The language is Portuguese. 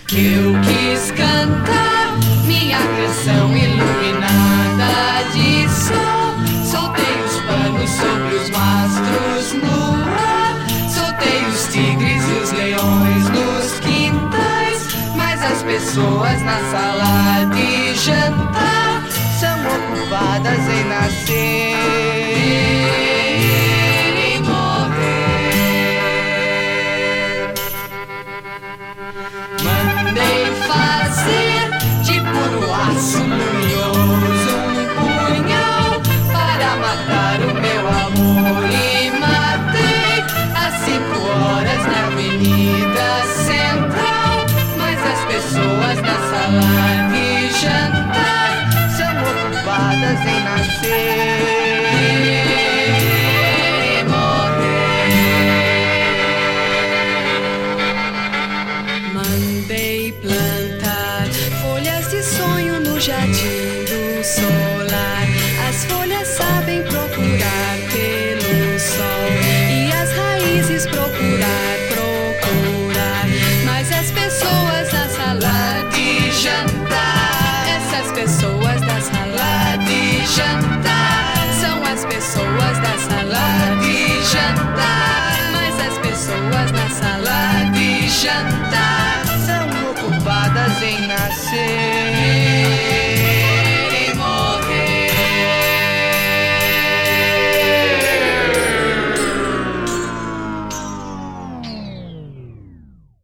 que eu quis cantar minha canção iluminada de sol. Soltei os panos sobre os mastros no ar, soltei os tigres e os leões nos quintais, mas as pessoas na sala de jantar são ocupadas em nascer e morrer. Mandei fazer de puro aço luminoso um punhal para matar o meu amor, e matei às 5 horas na Avenida Central, mas as pessoas na sala de jantar são ocupadas em nascer e morrer. Mandei plantar folhas de sonho no jardim do solar. As folhas sabem procurar pelo sol e as raízes procurar, mas as pessoas na sala de jantar, essas pessoas da sala de jantar, são as pessoas da sala de jantar, mas as pessoas na sala de jantar